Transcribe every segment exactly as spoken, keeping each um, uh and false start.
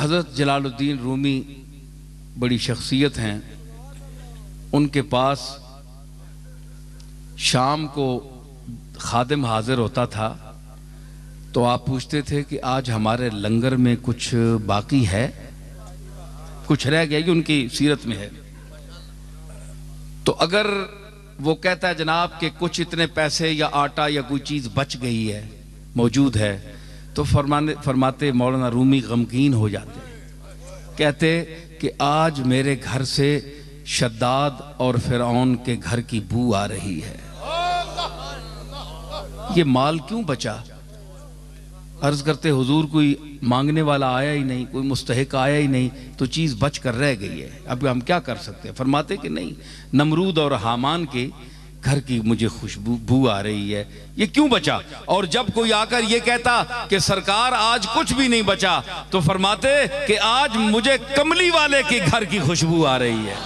हज़रत जलालुद्दीन रूमी बड़ी शख्सियत हैं। उनके पास शाम को खादिम हाजिर होता था तो आप पूछते थे कि आज हमारे लंगर में कुछ बाकी है, कुछ रह गया, कि उनकी सीरत में है। तो अगर वो कहता है जनाब कि कुछ इतने पैसे या आटा या कोई चीज़ बच गई है, मौजूद है, तो फरमाने फरमाते मौलाना रूमी गमगीन हो जाते, कहते कि आज मेरे घर से शद्दाद और फिरौन के घर की बू आ रही है, ये माल क्यों बचा? अर्ज करते हुजूर कोई मांगने वाला आया ही नहीं, कोई मुस्तहिक आया ही नहीं, तो चीज़ बच कर रह गई है, अब हम क्या कर सकते हैं? फरमाते कि नहीं, नमरूद और हामान के घर की मुझे खुशबू बू आ रही है, ये क्यों बचा? और जब कोई आकर ये कहता कि सरकार आज कुछ भी नहीं बचा, तो फरमाते कि आज मुझे कमली वाले के घर की खुशबू आ रही है।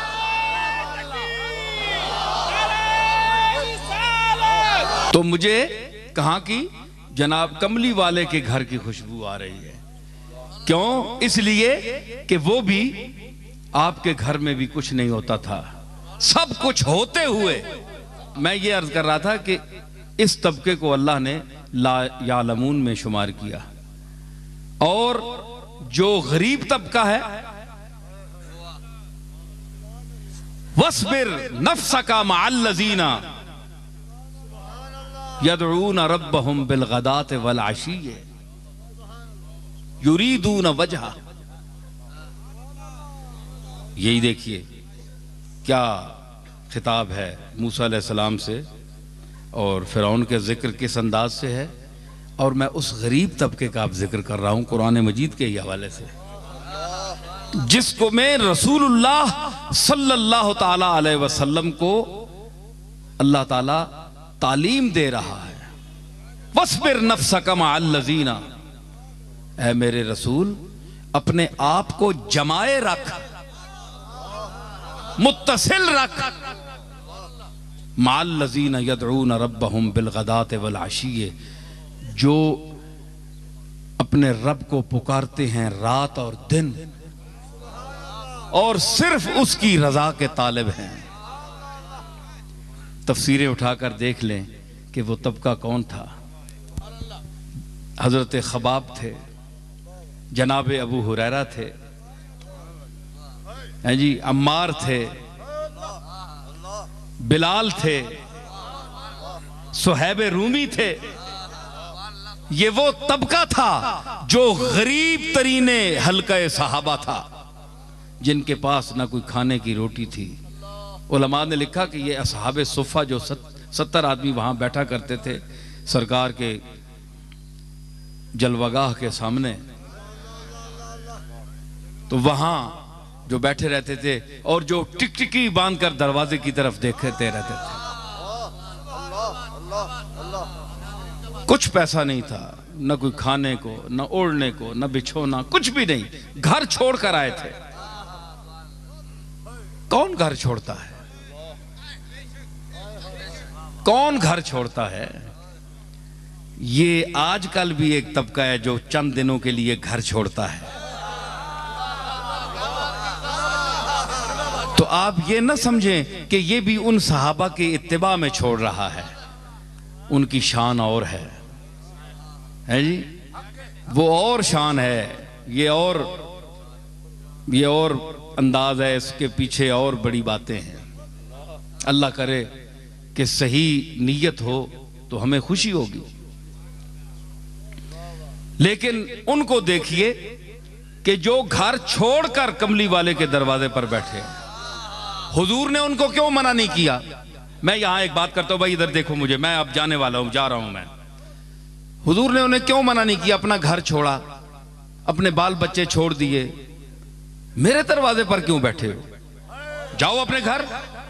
तो मुझे कहाँ की? जनाब कमली वाले के घर की खुशबू आ रही है। क्यों? इसलिए कि वो भी आपके घर में भी कुछ नहीं होता था, सब कुछ होते हुए। मैं ये अर्ज कर रहा था कि इस तबके को अल्लाह ने ला यालमून में शुमार किया, और जो गरीब तबका है, वस्बिर नफ्सका मअल्लज़ीना यदऊन रब्बहुम बिलगदात वल अशीय्य युरीदून वजहा। यही देखिए क्या खिताब है मूसा अलैहिस्सलाम से, और फिरौन के जिक्र किस अंदाज से है, और मैं उस गरीब तबके का अब जिक्र कर रहा हूं कुरान मजीद के ही हवाले से, जिसको मैं रसूलुल्लाह सल्लल्लाहु ताला अलैहि वसल्लम को अल्लाह ताला तालीम दे रहा है। वस्बिर नफ्सका मअल्लज़ीना, ऐ मेरे रसूल अपने आप को जमाए रख, मुत्तसिल रख, मअल्लज़ीना यदऊन रब्बहुम बिलगदात वल अशीय्य, जो अपने रब को पुकारते हैं रात और दिन, और सिर्फ उसकी रजा के तालिब हैं। तफसीरें उठाकर देख लें कि वो तबका कौन था। हजरत खबाब थे, जनाब अबू हुरैरा थे, हैं जी, अम्मार थे, बिलाल थे, सुहैब रूमी थे। ये वो तबका था जो गरीब तरीने हल्का सहाबा था, जिनके पास ना कोई खाने की रोटी थी। उलमा ने लिखा कि ये असहाबे सुफ़ा जो सत्तर आदमी वहां बैठा करते थे सरकार के जलवागाह के सामने, तो वहां जो बैठे रहते थे और जो टिकटिकी बांध कर दरवाजे की तरफ देखते रहते थे। कुछ पैसा नहीं था, न कोई खाने को, न ओढ़ने को, न बिछोना, कुछ भी नहीं, घर छोड़कर आए थे। कौन घर छोड़ता है? कौन घर छोड़ता है? ये आजकल भी एक तबका है जो चंद दिनों के लिए घर छोड़ता है। तो आप ये ना समझें कि ये भी उन सहाबा के इत्तिबा में छोड़ रहा है, उनकी शान और है, है जी, वो और शान है, ये और ये और अंदाज है, इसके पीछे और बड़ी बातें हैं। अल्लाह करे कि सही नीयत हो तो हमें खुशी होगी। लेकिन उनको देखिए कि जो घर छोड़कर कमली वाले के दरवाजे पर बैठे, हुजूर ने उनको क्यों मना नहीं किया? मैं यहां एक बात करता हूं भाई, इधर देखो मुझे, मैं अब जाने वाला हूं, जा रहा हूं मैं। हुजूर ने उन्हें क्यों मना नहीं किया? अपना घर छोड़ा, अपने बाल बच्चे छोड़ दिए, मेरे दरवाजे पर क्यों बैठे हो? जाओ अपने घर।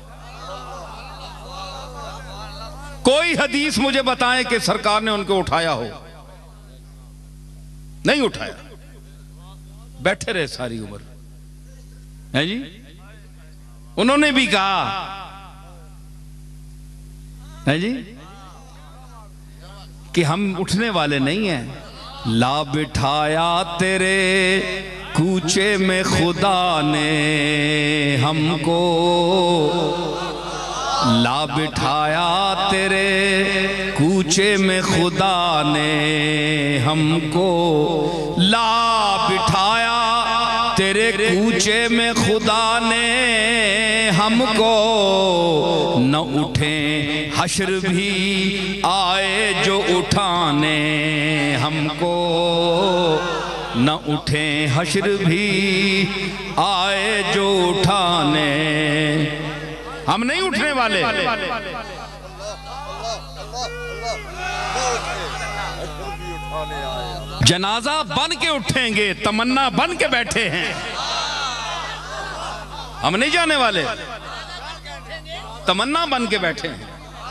कोई हदीस मुझे बताएं कि सरकार ने उनको उठाया हो? नहीं उठाया, बैठे रहे सारी उम्र, है जी। उन्होंने भी कहा, है जी, कि हम उठने वाले नहीं हैं। ला बिठाया तेरे कूचे में खुदा ने हमको ला बिठाया, तेरे कूचे में खुदा ने हमको ला बिठाया, तेरे कूचे में खुदा ने हमको। न उठे हश्र भी आए जो उठाने हमको, न उठे हश्र भी आए जो उठाने। हम नहीं उठने वाले। जनाजा बन के उठेंगे, तमन्ना बन के बैठे हैं। हम नहीं जाने वाले, तमन्ना बन के बैठे हैं।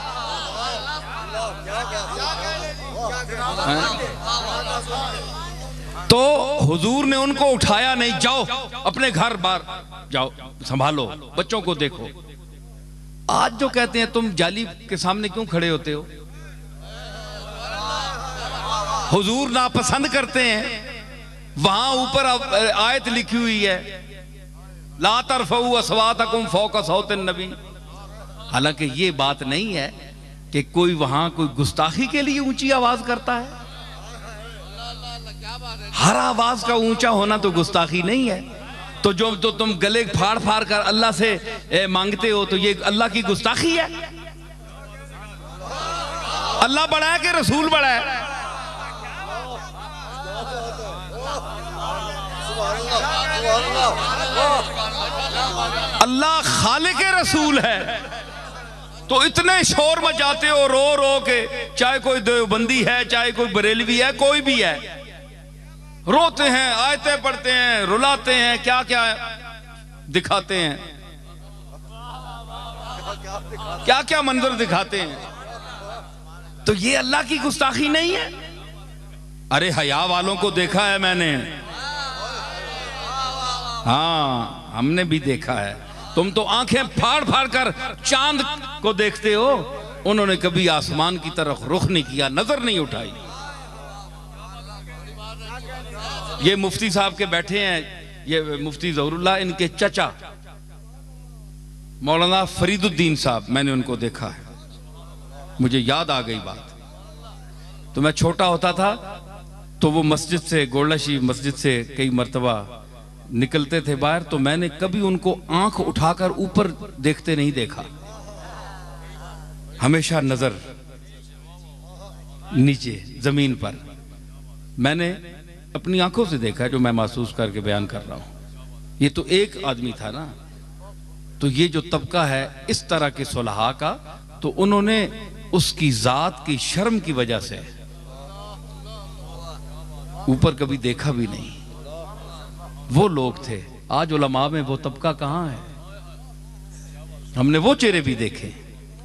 तो हुजूर ने उनको उठाया नहीं, जाओ अपने घर बार जाओ, संभालो, बच्चों को देखो। आज जो कहते हैं तुम जाली के सामने क्यों खड़े होते हो, हुजूर नापसंद करते हैं। वहां ऊपर आयत लिखी हुई है, ला तरफऊ अस्वातकुम फौका सौतिन नबी। हालांकि ये बात नहीं है कि कोई वहां कोई गुस्ताखी के लिए ऊंची आवाज करता है। हर आवाज का ऊंचा होना तो गुस्ताखी नहीं है। तो जो तो तुम गले फाड़ फाड़ कर अल्लाह से ए, मांगते हो, तो ये अल्लाह की गुस्ताखी है। अल्लाह बड़ा है कि रसूल बड़ा है? अल्लाह खालिक रसूल है, तो इतने शोर मचाते हो रो रो के, चाहे कोई देवबंदी है, चाहे कोई बरेलवी है, कोई भी है, रोते हैं, आयतें पढ़ते हैं, रुलाते हैं, क्या क्या दिखाते हैं, क्या क्या मंजर दिखाते हैं। तो ये अल्लाह की गुस्ताखी नहीं है? अरे हया वालों को देखा है मैंने, हाँ हमने भी देखा है। तुम तो आंखें फाड़ फाड़ कर चांद को देखते हो, उन्होंने कभी आसमान की तरफ रुख नहीं किया, नजर नहीं उठाई। ये मुफ्ती साहब के बैठे हैं, ये मुफ्ती ज़हरुल्लाह, इनके चचा मौलाना फरीदुद्दीन साहब, मैंने उनको देखा है, मुझे याद आ गई बात। तो मैं छोटा होता था तो वो मस्जिद से, गोलशी मस्जिद से कई मर्तबा निकलते थे बाहर, तो मैंने कभी उनको आंख उठाकर ऊपर देखते नहीं देखा, हमेशा नजर नीचे जमीन पर। मैंने अपनी आंखों से देखा है, जो मैं महसूस करके बयान कर रहा हूं। ये तो एक आदमी था ना, तो ये जो तबका है इस तरह के सुलहा का, तो उन्होंने उसकी जात की शर्म की वजह से ऊपर कभी देखा भी नहीं। वो लोग थे। आज उलमा में वो तबका कहां है? हमने वो चेहरे भी देखे।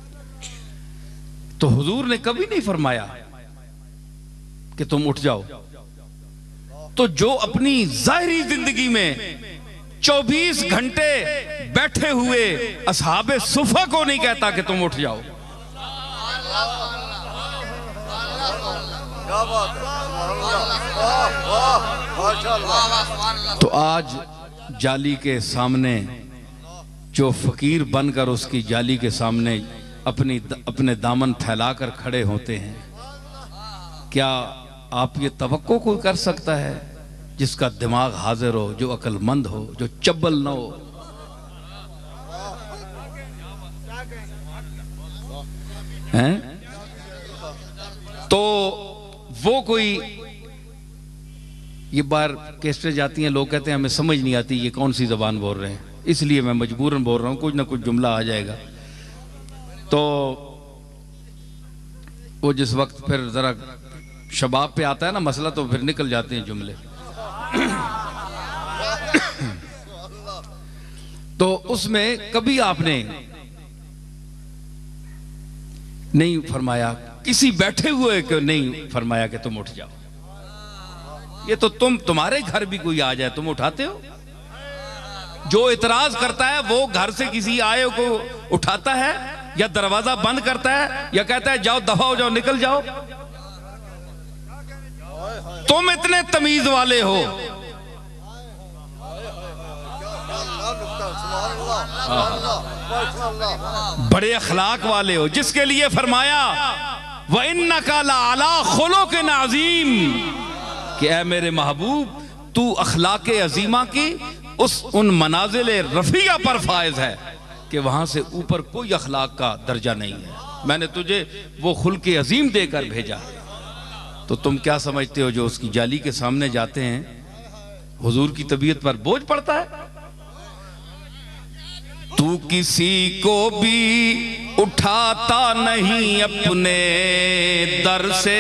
तो हुजूर ने कभी नहीं फरमाया कि तुम उठ जाओ। तो जो अपनी जाहिरी जिंदगी में चौबीस घंटे बैठे हुए असहाबे सुफा को नहीं कहता कि तुम उठ जाओ। तो आज जाली के सामने जो फकीर बनकर उसकी जाली के सामने अपनी अपने दामन फैलाकर खड़े होते हैं, क्या आप ये तवक्को कोई कर सकता है जिसका दिमाग हाजिर हो, जो अक्लमंद हो, जो चब्बल न हो? हैं? तो वो कोई, ये बार कैसे जाती हैं, लोग कहते हैं हमें समझ नहीं आती ये कौन सी जबान बोल रहे हैं, इसलिए मैं मजबूरन बोल रहा हूं, कुछ ना कुछ जुमला आ जाएगा। तो वो जिस वक्त फिर जरा शबाब पे आता है ना मसला, तो फिर निकल जाते हैं जुमले। तो उसमें कभी आपने नहीं फरमाया, किसी बैठे हुए को नहीं फरमाया कि तुम उठ जाओ। ये तो तुम, तुम्हारे घर भी कोई आ जाए तुम उठाते हो? जो इतराज करता है वो घर से किसी आए को उठाता है, या दरवाजा बंद करता है, या कहता है जाओ दफा हो जाओ, निकल जाओ। तुम इतने तमीज वाले हो, बड़े अखलाक वाले हो, जिसके लिए फरमाया व इन्नका लअला खुलुक़िन अज़ीम कि ऐ मेरे महबूब तू अखलाक अजीमा की उस उन मनाजिल रफिया पर फायज है कि वहां से ऊपर कोई अखलाक का दर्जा नहीं है। मैंने तुझे वो खुल्क़ अजीम देकर भेजा। तो तुम क्या समझते हो जो उसकी जाली के सामने जाते हैं हुजूर की तबीयत पर बोझ पड़ता है? तू किसी को भी उठाता नहीं अपने दर से,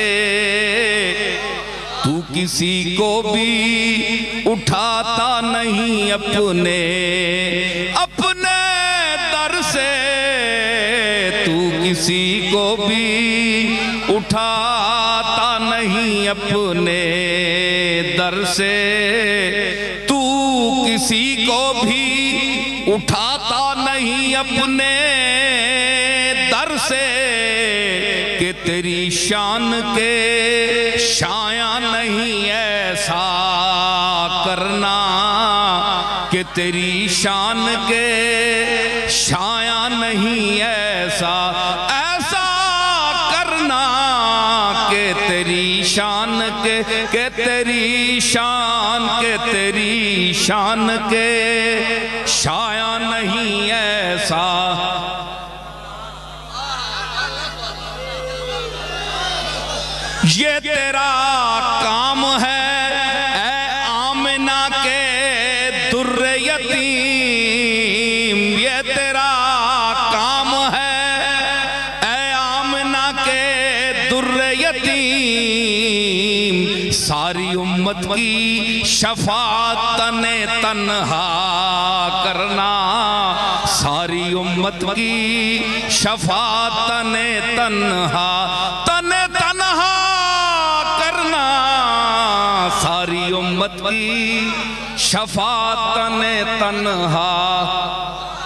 तू किसी को भी उठाता नहीं अपने अपने दर से, तू किसी को भी उठाता नहीं अपने दर से, तू किसी को भी उठाता नहीं अपने दर से कि तेरी शान के शाया नहीं ऐसा करना, कि तेरी शान के शाया नहीं ऐसा ऐसा करना, कि तेरी शान के के तेरी शान के तेरी शान के शाया नहीं ऐसा। ये तेरा काम है ऐ आमिना के दुर्रे यतीम, ये तेरा काम है ऐ आमिना के दुर्रे यतीम, सारी उम्मत की शफाअत तने तन्हा करना, सारी उम्मत की शफाअत तने तन्हा तने तन्हा करना, सारी उम्मत की शफाअत तने तन्हा